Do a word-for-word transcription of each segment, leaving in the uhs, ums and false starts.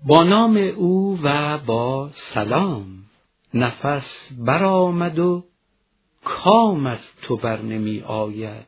با نام او و با سلام، نفس برآمد و کام از تو بر نمی آید.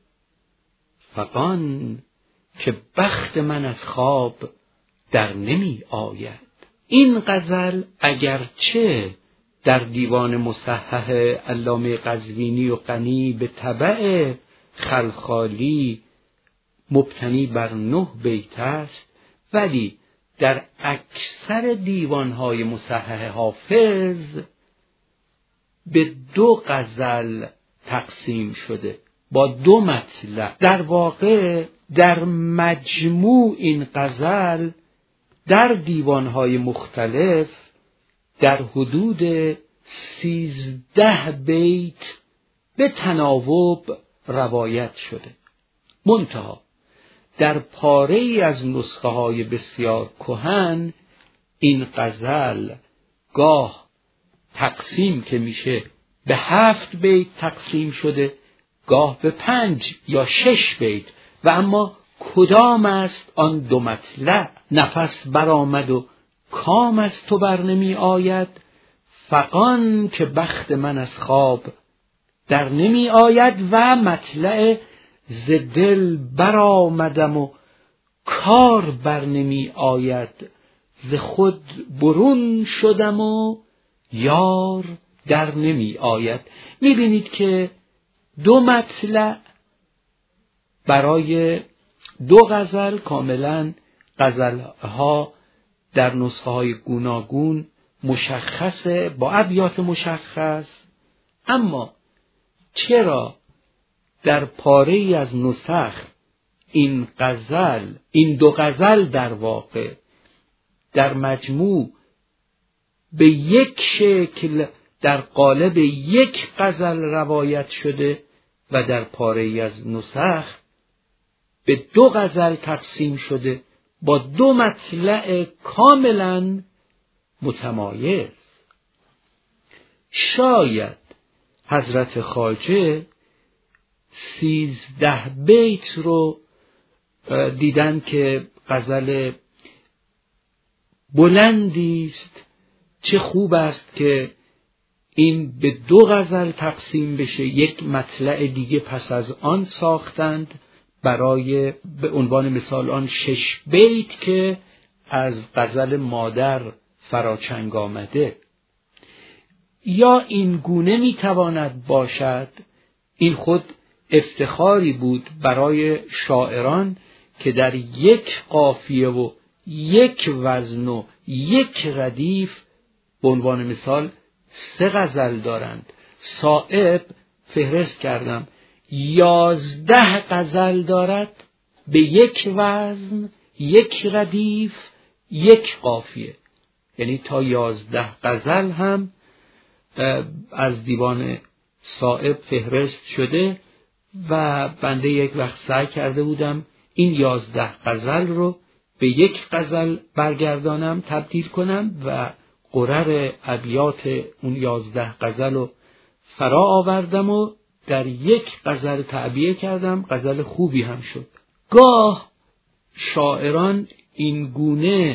فغان که بخت من از خواب در نمی آید. این غزل اگرچه در دیوان مصحح علامه قزوینی و غنی به تبع خلخالی مبتنی بر نه بیت است، ولی در اکثر دیوانهای مصحح حافظ به دو غزل تقسیم شده با دو مطلب. در واقع در مجموع این غزل در دیوانهای مختلف در حدود سیزده بیت به تناوب روایت شده. منتها در پاره ای از نسخه های بسیار کهن این غزل گاه تقسیم که میشه به هفت بیت تقسیم شده، گاه به پنج یا شش بیت. و اما کدام است آن دو مطلع؟ نفس برآمد و کام از تو بر نمی آید، فغان که بخت من از خواب در نمی آید. و مطلع ز دل برآمدم و کار بر نمی آید، ز خود برون شدم و یار در نمی آید. می بینید که دو مطلع برای دو غزل کاملا غزلها در نسخه های گوناگون مشخصه با ابیات مشخص. اما چرا در پاره ای از نسخ این غزل این دو غزل در واقع در مجموع به یک شکل در قالب یک غزل روایت شده و در پاره ای از نسخ به دو غزل تقسیم شده با دو مطلع کاملا متمایز؟ شاید حضرت خواجه سیزده بیت رو دیدن که غزل بلندی است، چه خوب است که این به دو غزل تقسیم بشه. یک مطلع دیگه پس از آن ساختند برای به عنوان مثال آن شش بیت که از غزل مادر فراچنگ آمده. یا این گونه میتواند باشد، این خود افتخاری بود برای شاعران که در یک قافیه و یک وزن و یک ردیف به عنوان مثال سه غزل دارند. صائب فهرست کردم یازده غزل دارد به یک وزن، یک ردیف، یک قافیه، یعنی تا یازده غزل هم از دیوان صائب فهرست شده. و بنده یک وقت سعی کرده بودم این یازده غزل رو به یک غزل برگردانم، تبدیل کنم و قرر ابیات اون یازده غزل رو فرا آوردم و در یک غزل تعبیه کردم. غزل خوبی هم شد. گاه شاعران این گونه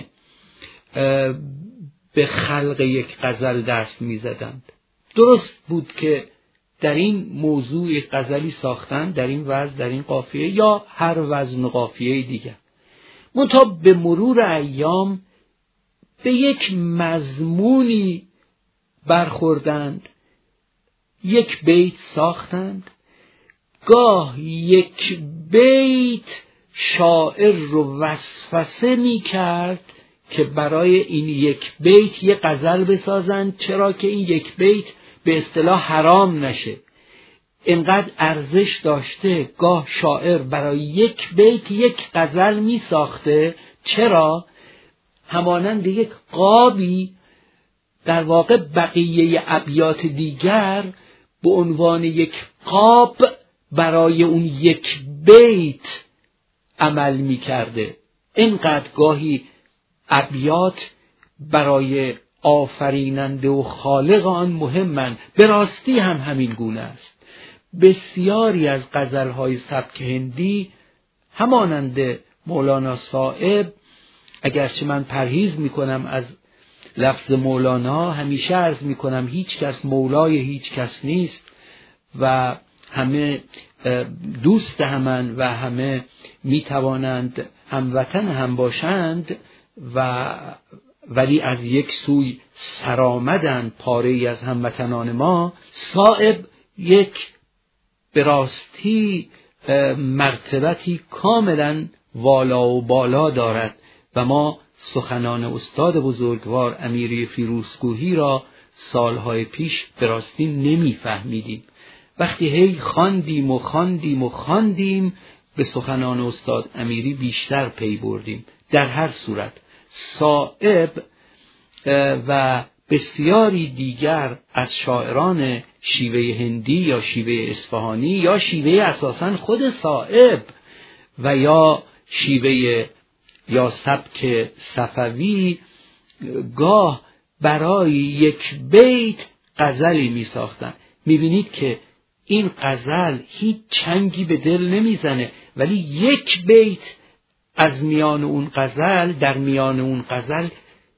به خلق یک غزل دست می زدند. درست بود که در این موضوع غزلی ساختن، در این وزن، در این قافیه یا هر وزن و قافیه دیگر. منتها به مرور ایام به یک مضمونی برخوردند، یک بیت ساختند. گاه یک بیت شاعر رو وسوسه می کرد که برای این یک بیت یک غزل بسازند، چرا که این یک بیت به اصطلاح حرام نشه، اینقدر ارزش داشته. گاه شاعر برای یک بیت یک غزل می ساخته، چرا؟ همانند یک قابی در واقع بقیه ابیات دیگر به عنوان یک قاب برای اون یک بیت عمل می کرده. اینقدر گاهی ابیات برای آفریننده و خالق آن مهمند. به راستی هم همین گونه است. بسیاری از غزلهای سبک هندی همانند مولانا صائب اگرچه من پرهیز میکنم از لفظ مولانا، همیشه عرض میکنم هیچ کس مولای هیچ کس نیست و همه دوست همن و همه میتوانند هموطن هم باشند و ولی از یک سوی سرآمدند پاره ای از هموطنان ما. صائب یک به راستی مرتبتی کاملا والا و بالا دارد و ما سخنان استاد بزرگوار امیری فیروزکوهی را سالهای پیش به راستی نمیفهمیدیم. وقتی هی خواندیم و خواندیم و خواندیم به سخنان استاد امیری بیشتر پی بردیم. در هر صورت صائب و بسیاری دیگر از شاعران شیوه هندی یا شیوه اصفهانی یا شیوه اساساً خود صائب و یا شیوه یا سبک صفوی گاه برای یک بیت غزلی می ساختن. می بینید که این غزل هیچ چنگی به دل نمیزنه، ولی یک بیت از میان اون غزل در میان اون غزل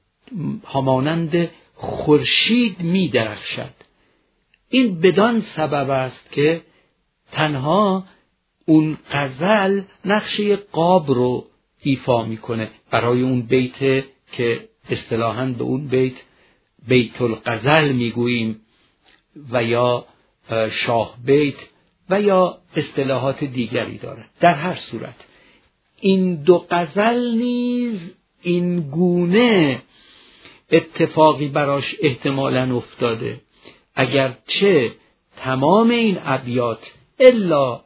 همانند خورشید می درخشد. این بدان سبب است که تنها اون غزل نقشه قاب رو ایفا میکنه. برای اون بیت که اصطلاحاً به اون بیت بیت الغزل میگوییم و یا شاه بیت و یا اصطلاحات دیگری داره. در هر صورت این دو غزل نیز این گونه اتفاقی براش احتمالاً افتاده، اگرچه تمام این ابیات الا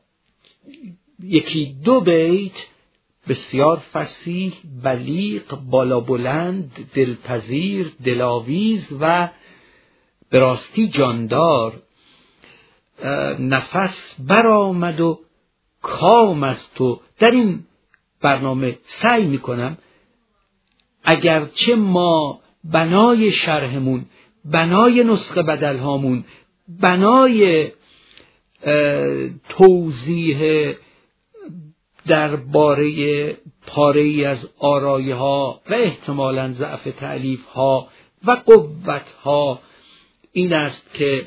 یکی دو بیت بسیار فصیح، بلیغ، بالا بلند، دلپذیر، دلاویز و به راستی جاندار نفس برآمد و کام از تو. در این برنامه سعی میکنم اگرچه ما بنای شرحمون، بنای نسخه بدلهامون، بنای توضیح درباره پاره‌ای از آرایه‌ها و احتمالاً ضعف تألیف‌ها و قوت‌ها این است که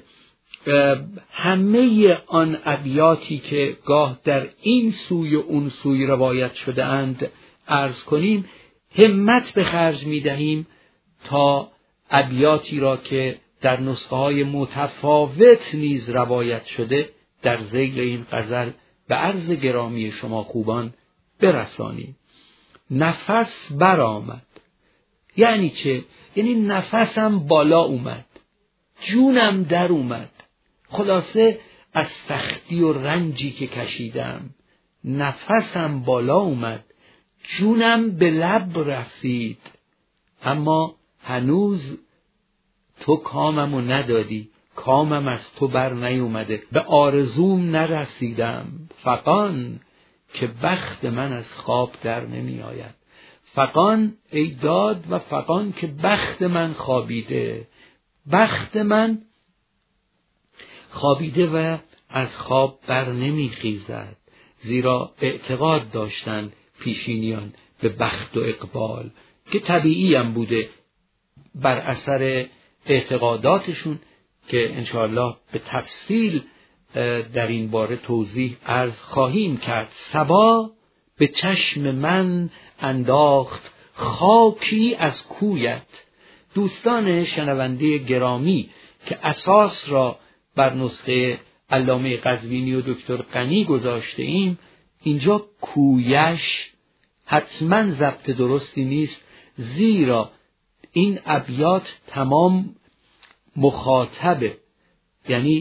همه آن ابیاتی که گاه در این سوی و اون سوی روایت شده اند عرض کنیم، همت به خرج می‌دهیم تا ابیاتی را که در نسخه‌های متفاوت نیز روایت شده در ذیل این غزل به عرض گرامی شما خوبان برسانیم. نفس برآمد یعنی چه؟ یعنی نفسم بالا اومد، جونم در اومد. خلاصه از سختی و رنجی که کشیدم نفسم بالا اومد، جونم به لب رسید، اما هنوز تو کاممو ندادی، کامم از تو بر نیومده، به آرزوم نرسیدم. فغان که بخت من از خواب در نمی آید. فغان ای داد و فغان که بخت من خوابیده، بخت من خوابیده و از خواب بر نمی خیزد. زیرا اعتقاد داشتند پیشینیان به بخت و اقبال که طبیعی هم بوده بر اثر اعتقاداتشون که انشاءالله به تفصیل در این باره توضیح عرض خواهیم کرد. صبا به چشم من انداخت خاکی از کویت. دوستان شنونده گرامی که اساس را بر نسخه علامه قزوینی و دکتر غنی گذاشته ایم، اینجا کویش حتما ضبط درستی نیست، زیرا این ابیات تمام مخاطبه، یعنی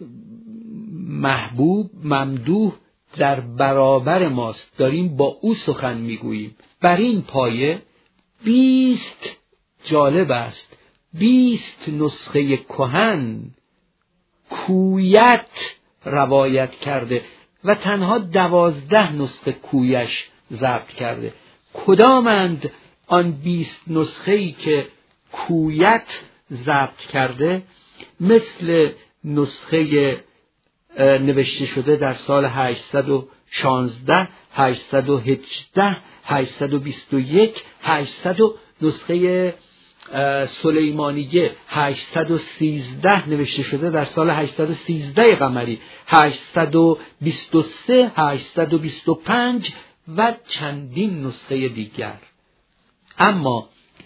محبوب ممدوح در برابر ماست، داریم با او سخن میگوییم. بر این پایه بیست جالب است، بیست نسخه کهن کویت روایت کرده و تنها دوازده نسخه کویش ضبط کرده. کدامند آن بیست نسخه‌ای که کویت ضبط کرده؟ مثل نسخه نوشته شده در سال هشتصد و شانزده، هشتصد و هجده، هشتصد و بیست و یک، هشتصد نسخه سلیمانیه هشتصد و سیزده نوشته شده در سال هشتصد و سیزده قمری، هشتصد و بیست و سه، هشتصد و بیست و پنج و چندین نسخه دیگر. اما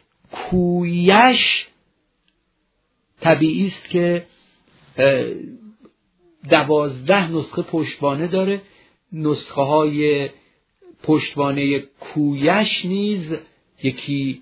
کویش طبیعی است که دوازده نسخه پشتوانه داره. نسخه های پشتوانه کویش نیز یکی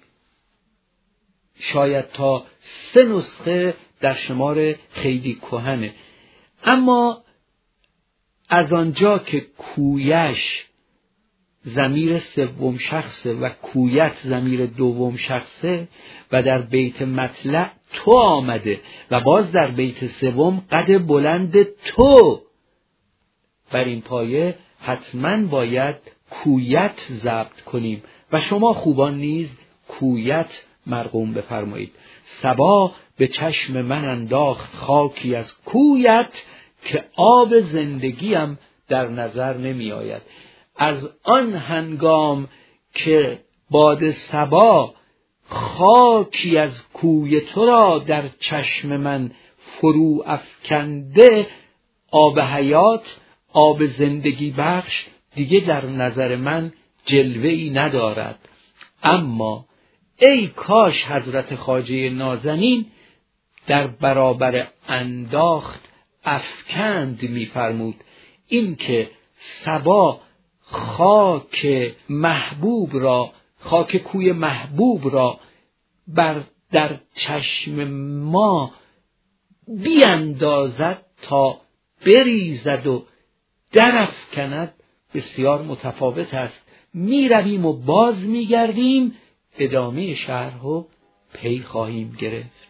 شاید تا سه نسخه در شمار خیلی کهنه. اما از آنجا که کویش ضمیر سوم شخصه و کویت ضمیر دوم شخصه و در بیت مطلع تو آمده و باز در بیت سوم قد بلند تو، بر این پایه حتما باید کویت ضبط کنیم و شما خوبان نیز کویت مرقوم بفرمایید. صبا به چشم من انداخت خاکی از کویت، که آب زندگیم در نظر نمی آید. از آن هنگام که باد صبا خاکی از کوی تو را در چشم من فرو افکنده، آب حیات، آب زندگی بخش دیگه در نظر من جلوه‌ای ندارد. اما ای کاش حضرت خواجه نازنین در برابر انداخت افکند می‌فرمود. این که صبا خاک محبوب را، خاک کوی محبوب را بر در چشم ما بیاندازد تا بریزد و درافکند، بسیار متفاوت است. می رویم و باز می گردیم، ادامه شرح و پی خواهیم گرفت.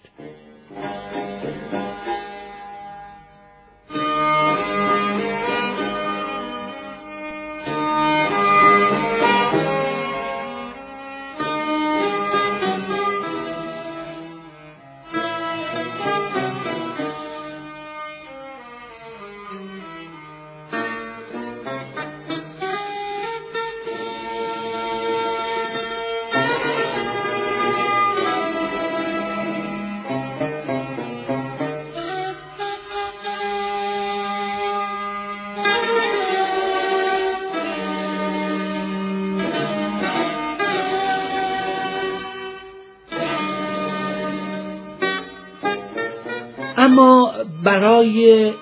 اما برای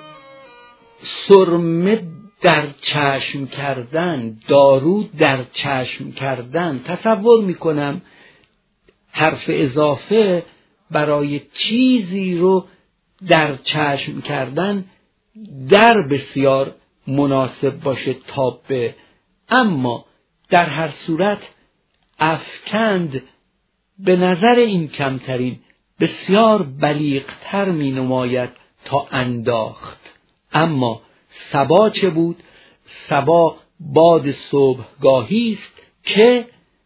سرمه در چشم کردن، دارو در چشم کردن، تصور میکنم حرف اضافه برای چیزی رو در چشم کردن در بسیار مناسب باشه تابه. اما در هر صورت افکند به نظر این کمترین بسیار بلیغتر می نماید تا انداخت. اما صبا چه بود؟ صبا باد صبحگاهی است که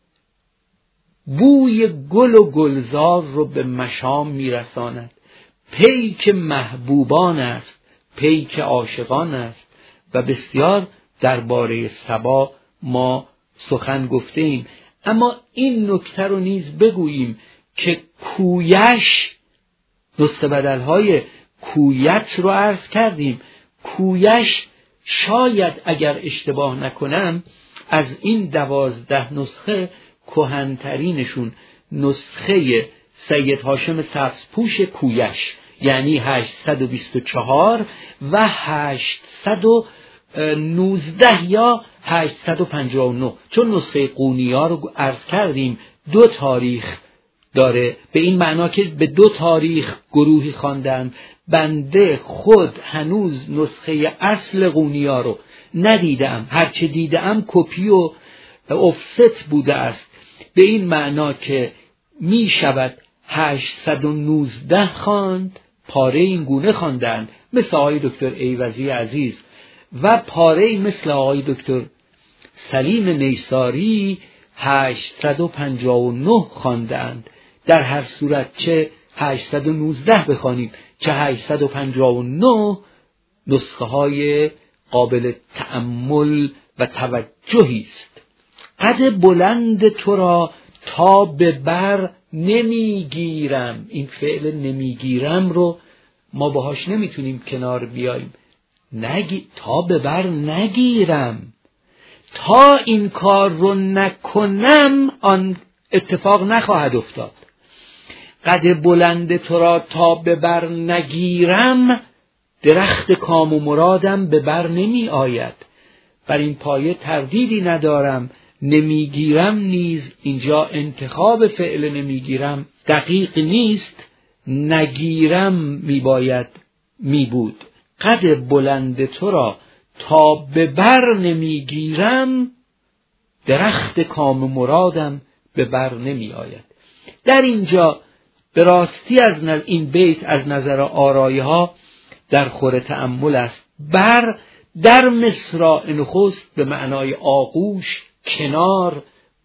بوی گل و گلزار رو به مشام می رساند. پیک محبوبان است، پیک عاشقان است و بسیار درباره صبا ما سخن گفته ایم. اما این نکته رو نیز بگوییم که کویش، نسخه بدلهای کویت رو عرض کردیم. کویش شاید اگر اشتباه نکنم از این دوازده نسخه کهن‌ترینشون نسخه سید هاشم سبزپوش کویش، یعنی هشتصد و بیست و چهار و هشتصد و نوزده یا هشتصد و پنجاه و نه، چون نسخه قونیا رو عرض کردیم دو تاریخ داره، به این معنا که به دو تاریخ گروهی خواندند. بنده خود هنوز نسخه اصل قونیا رو ندیدم، هرچه دیدم کپی و افست بوده است، به این معنا که می شود هشتصد و نوزده خواند. پاره این گونه خواندند مثل آقای دکتر ایوزی عزیز و پاره مثل آقای دکتر سلیم نیساری هشتصد و پنجاه و نه خواندند. در هر صورت چه هشتصد و نوزده بخوانیم چه هشتصد و پنجاه و نه، نسخه های قابل تأمل و توجهی است. قد بلند تو را تا به بر نمیگیرم. این فعل نمیگیرم رو ما باهاش نمیتونیم کنار بیاییم. نگی... تا به بر نگیرم، تا این کار رو نکنم آن اتفاق نخواهد افتاد. قد بلند تو را تا به بر نگیرم، درخت کام و مرادم به بر نمی آید. بر این پایه تردیدی ندارم نمیگیرم نیز اینجا انتخاب فعل نمیگیرم دقیق نیست، نگیرم می باید می بود. قد بلند تو را تا به بر نمیگیرم، درخت کام و مرادم به بر نمی آید. در اینجا به راستی از نظر این بیت از نظر آرایی ها در خور تأمل است. بر در مصرع نخست به معنای آغوش، کنار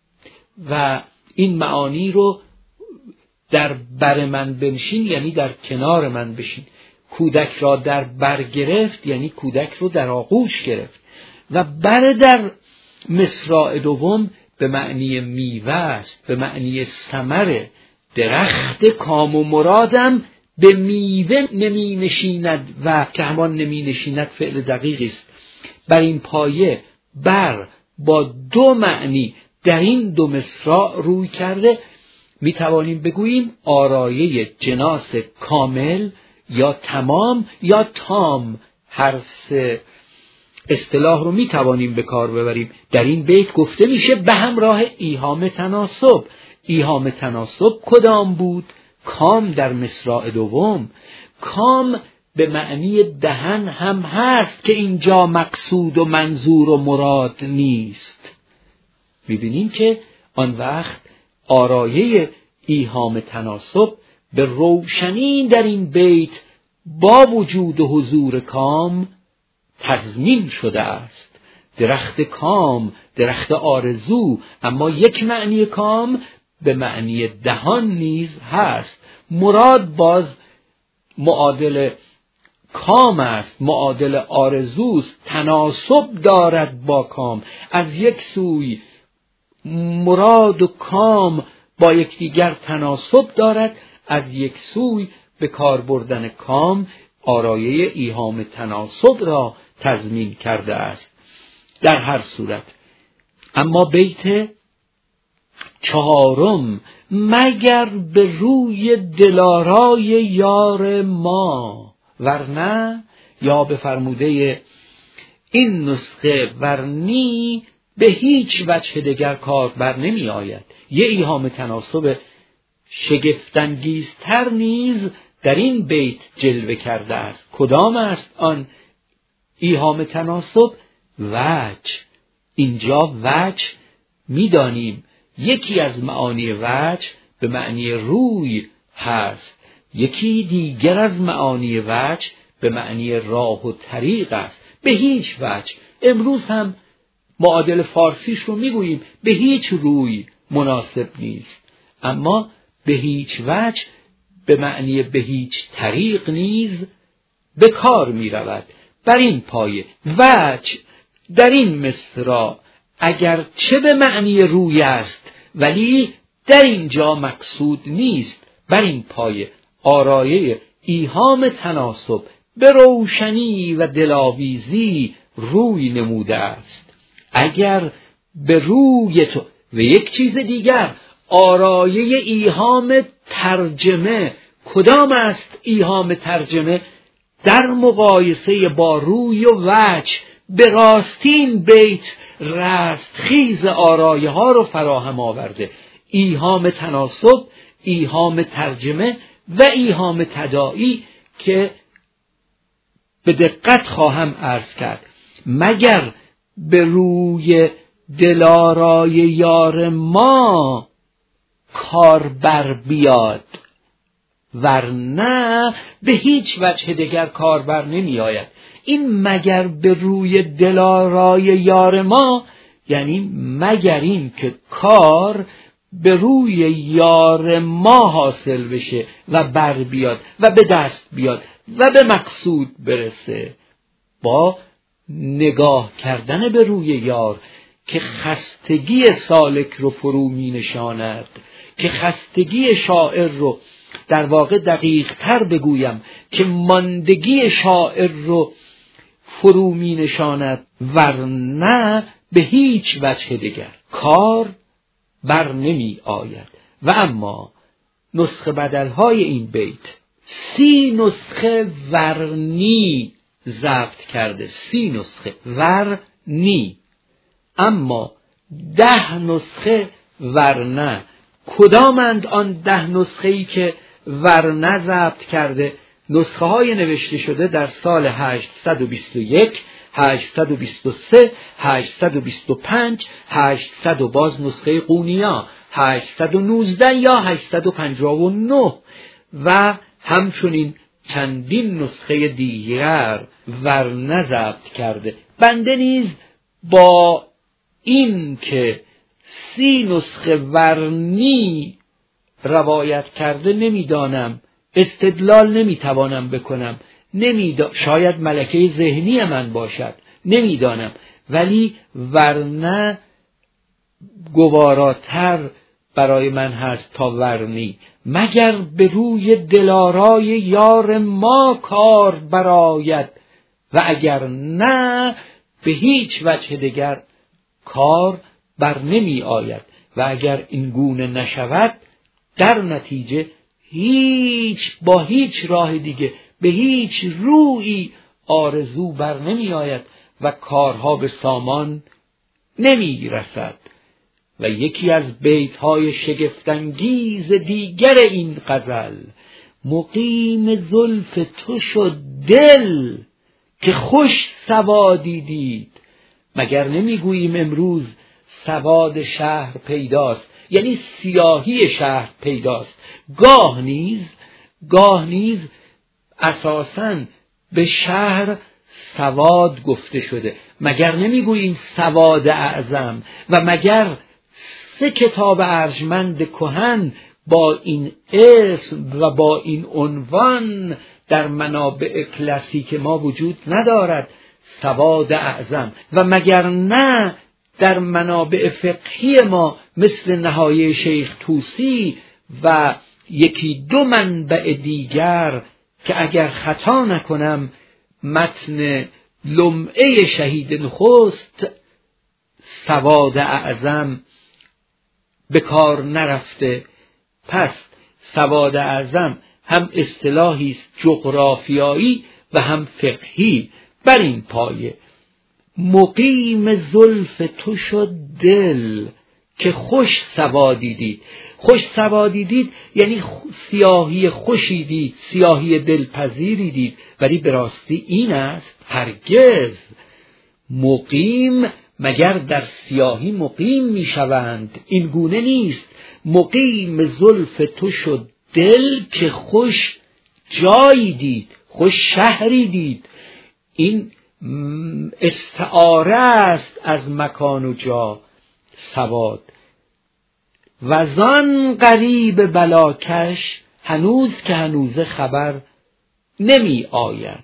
و این معانی رو در بر من بنشین یعنی در کنار من بشین. کودک را در بر گرفت یعنی کودک رو در آغوش گرفت. و بر در مصرع دوم به معنی میوه است، به معنی ثمره. درخت کام و مرادم به میوه نمی نشیند و که همان نمی نشیند فعل دقیقی است. بر این پایه بر با دو معنی در این دو مصرع روی کرده. می توانیم بگوییم آرایه جناس کامل یا تمام یا تام، هر سه اصطلاح رو می توانیم به کار ببریم. در این بیت گفته میشه به همراه ایهام تناسب. ایهام تناسب کدام بود؟ کام در مصرع دوم. کام به معنی دهن هم هست که اینجا مقصود و منظور و مراد نیست. می‌بینیم که آن وقت آرایه ایهام تناسب به روشنی در این بیت با وجود و حضور کام تضمین شده است. درخت کام، درخت آرزو، اما یک معنی کام به معنی دهان نیز هست. مراد باز معادل کام است، معادل آرزوست، تناسب دارد با کام. از یک سوی مراد و کام با یکدیگر تناسب دارد، از یک سوی به کار بردن کام آرایه ایهام تناسب را تضمین کرده است. در هر صورت اما بیت چهارم، مگر به روی دلارای یار ما، ورنه یا به فرموده این نسخه ورنی به هیچ وجه دیگر کار بر نمی آید. یه ایهام تناسب شگفت‌انگیزتر نیز در این بیت جلوه کرده است. کدام است آن ایهام تناسب؟ وجه. اینجا وجه می‌دانیم یکی از معانی وجه به معنی روی هست، یکی دیگر از معانی وجه به معنی راه و طریق است. به هیچ وجه، امروز هم معادل فارسیش رو میگوییم به هیچ روی مناسب نیست، اما به هیچ وجه به معنی به هیچ طریق نیز به کار می رود. بر این پایه وجه در این مصرع اگر چه به معنی روی است ولی در اینجا مقصود نیست. بر این پایه آرایه ایهام تناسب به روشنی و دلاویزی روی نموده است. اگر به روی تو و یک چیز دیگر آرایه ایهام ترجمه، کدام است ایهام ترجمه؟ در مقایسه با روی و وجه به راستین بیت رستخیز آرایه ها رو فراهم آورده. ایهام تناسب، ایهام ترجمه و ایهام تداعی که به دقت خواهم عرض کرد. مگر به روی دلارای یار ما کار بر بیاد، ورنه به هیچ وجه دیگر کار بر نمی آید. این مگر به روی دلارای یار ما یعنی مگر این که کار به روی یار ما حاصل بشه و بر بیاد و به دست بیاد و به مقصود برسه. با نگاه کردن به روی یار که خستگی سالک رو فرو می نشاند، که خستگی شاعر رو، در واقع دقیق تر بگویم که ماندگی شاعر رو فرو می نشاند، ورنه به هیچ وجه دیگر کار بر نمی آید. و اما نسخه بدلهای این بیت سی نسخه ورنی ضبط کرده، سی نسخه ورنی، اما ده نسخه ورنه. کدامند آن ده نسخه ای که ورنه ضبط کرده؟ نسخه های نوشته شده در سال هشتصد و بیست و یک، هشتصد و بیست و سه، هشتصد و بیست و پنج، هشتصد و باز نسخه قونیا، هشتصد و نوزده یا هشتصد و پنجاه و نه و همچنین چندین نسخه دیگر ورنه ضبط کرده. بنده نیز با این که سی نسخه ورنی روایت کرده نمیدانم، استدلال نمیتوانم بکنم، نمیدا... شاید ملکه ذهنی من باشد، نمیدانم، ولی ورنه گواراتر برای من هست تا ورنی. مگر به روی دلارای یار ما کار براید و اگر نه به هیچ وجه دیگر کار بر نمی آید. و اگر این گونه نشود در نتیجه هیچ با هیچ راه دیگه به هیچ رویی آرزو بر نمی آید و کارها به سامان نمی رسد. و یکی از بیت‌های شگفت‌انگیز دیگر این غزل: مقیم زلف تو شد دل که خوش سوادی دید. مگر نمیگوییم امروز سواد شهر پیداست، یعنی سیاهی شهر پیداست. گاه نیز گاه نیز اساساً به شهر سواد گفته شده. مگر نمیگوییم سواد اعظم؟ و مگر سه کتاب ارجمند کهن با این اسم و با این عنوان در منابع کلاسیک ما وجود ندارد؟ سواد اعظم. و مگر نه در منابع فقهی ما مثل نهایه شیخ طوسی و یکی دو منبع دیگر که اگر خطا نکنم متن لمعه شهید نخست سواد اعظم به کار نرفته. پس سواد اعظم هم اصطلاحی است جغرافیایی و هم فقهی. بر این پایه مقیم زلف تو شد دل که خوش سوادی دید. خوش سوادی دید یعنی سیاهی خوشی دید، سیاهی دلپذیری دید. ولی به راستی این است؟ هرگز. مقیم مگر در سیاهی مقیم می شوند؟ این گونه نیست. مقیم زلف تو شد دل که خوش جایی دید، خوش شهری دید. این استعاره است از مکان و جا. سواد و زان غریب بلاکش هنوز که هنوز خبر نمی آید.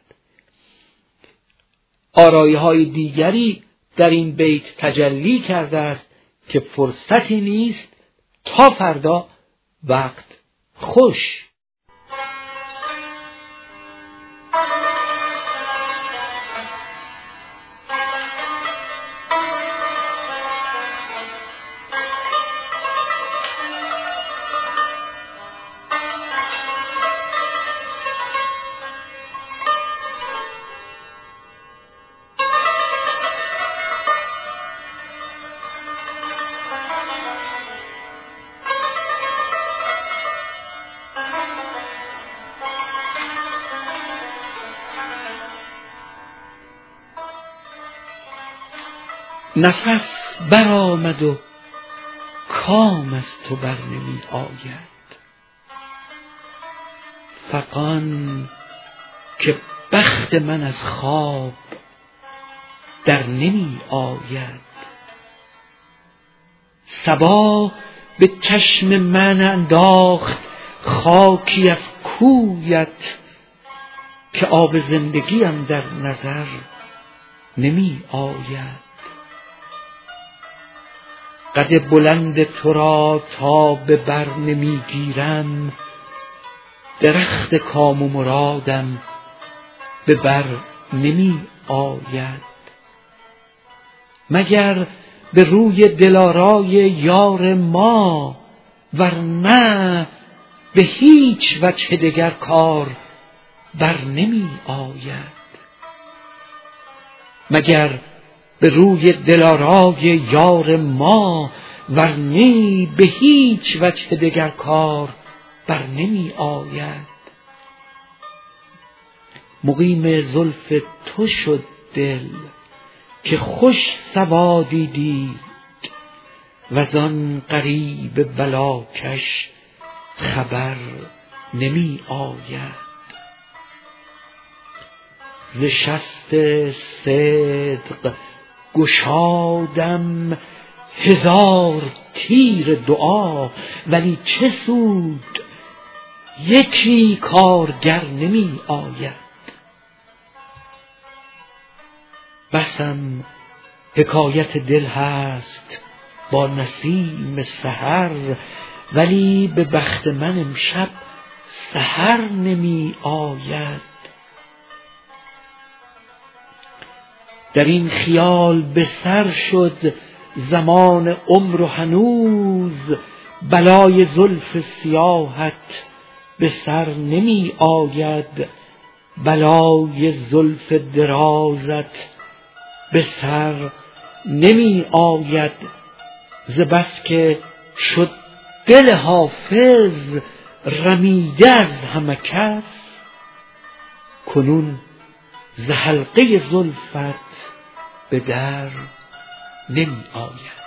آرایه های دیگری در این بیت تجلی کرده است که فرصتی نیست تا فردا وقت خوش. نفس برآمد و کام از تو بر نمی آید، فغان که بخت من از خواب در نمی آید. صبا به چشم من انداخت خاکی از کویت، که آب زندگیم در نظر نمی آید. قد بلند تو را تا به بر نمی گیرم، درخت کام و مرادم به بر نمی آید. مگر به روی دلارای یار ما، ورنه به هیچ وجه دگر کار بر نمی آید. مگر به روی دلارای یار ما، ورنه به هیچ وجه دگر کار بر نمی آید. مقیم زلف تو شد دل که خوش سوادی دید، وزان غریب بلاکش خبر نمی آید. ز شست صدق گشادم هزار تیر دعا، ولی چه سود یکی کارگر نمی آید. بسم حکایت دل هست با نسیم سحر، ولی به بخت من امشب سحر نمی آید. در این خیال به سر شد زمان عمر و هنوز بلای زلف سیاهت به سر نمی آید. بلای زلف درازت به سر نمی آید. ز بس که شد دل حافظ رمیده از همه کس، کنون ز حلقه زلفت به در نمی آید.